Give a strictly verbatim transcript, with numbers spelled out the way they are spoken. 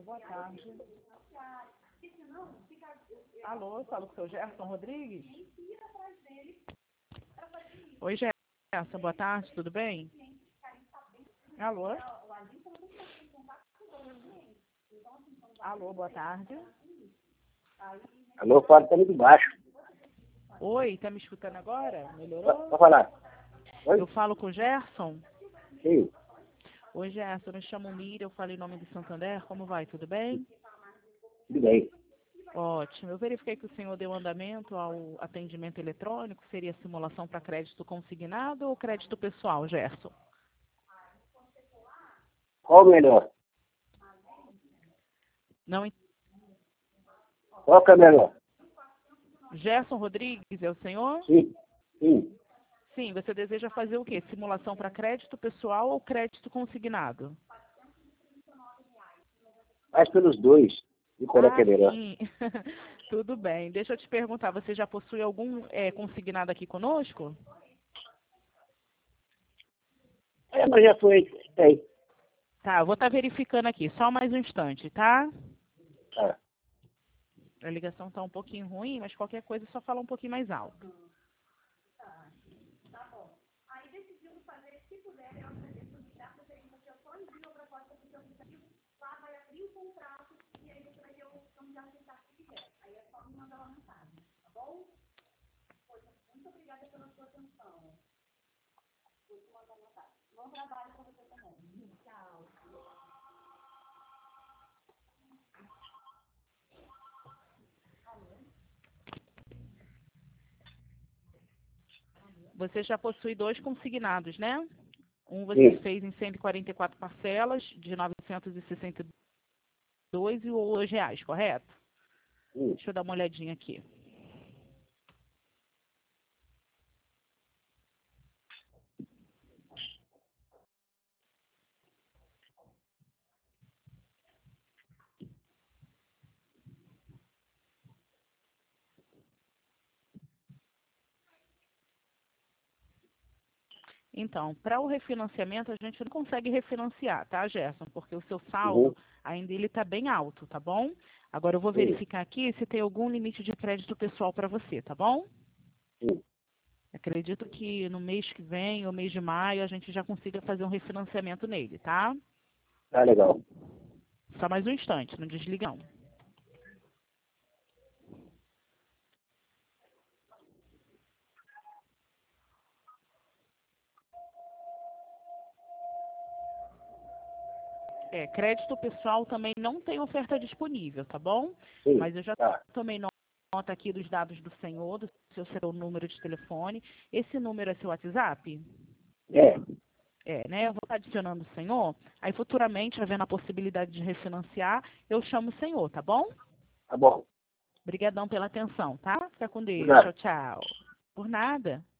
boa tarde. Alô, eu falo com o seu Gerson Rodrigues? Oi, Gerson, boa tarde, tudo bem? Alô? Alô, boa tarde. Alô, fala, tá muito baixo. Oi, tá me escutando agora? Melhorou? Pode falar. Oi? Eu falo com o Gerson? Sim, Oi, Gerson, eu me chamo Miriam, eu falo em nome do Santander, como vai, tudo bem? tudo bem. Ótimo, eu verifiquei que o senhor deu andamento ao atendimento eletrônico, seria simulação para crédito consignado ou crédito pessoal, Gerson? Qual o melhor? Não, en- Qual que é o melhor? Gerson Rodrigues é o senhor? Sim, sim. Sim, você deseja fazer o quê? Simulação para crédito pessoal ou crédito consignado? Faz pelos dois. E qual é que Ah, é melhor? sim. Tudo bem. Deixa eu te perguntar, você já possui algum é, consignado aqui conosco? É, mas já foi. Tem. Tá, eu vou estar verificando aqui, só mais um instante, tá? Tá. A ligação tá um pouquinho ruim, mas qualquer coisa é só falar um pouquinho mais alto. Você já possui dois consignados, né? Um você Sim, fez em cento e quarenta e quatro parcelas de novecentos e sessenta e dois e dois reais, correto? sim. Deixa eu dar uma olhadinha aqui. Então, para o refinanciamento, a gente não consegue refinanciar, tá, Gerson? Porque o seu Uhum, saldo ainda ele está bem alto, tá bom? Agora eu vou sim, verificar aqui se tem algum limite de crédito pessoal para você, tá bom? sim. Acredito que no mês que vem, ou mês de maio, a gente já consiga fazer um refinanciamento nele, tá? Tá legal. Só mais um instante, não desliga não. É, crédito pessoal também não tem oferta disponível, tá bom? Sim, Mas eu já tá. tomei nota aqui dos dados do senhor, do seu, seu número de telefone. Esse número é seu WhatsApp? É, É, né? Eu vou estar adicionando o senhor. Aí futuramente, havendo a possibilidade de refinanciar, eu chamo o senhor, tá bom? tá bom. Obrigadão pela atenção, tá? Fica com Deus. Obrigado. Tchau, tchau. Por nada.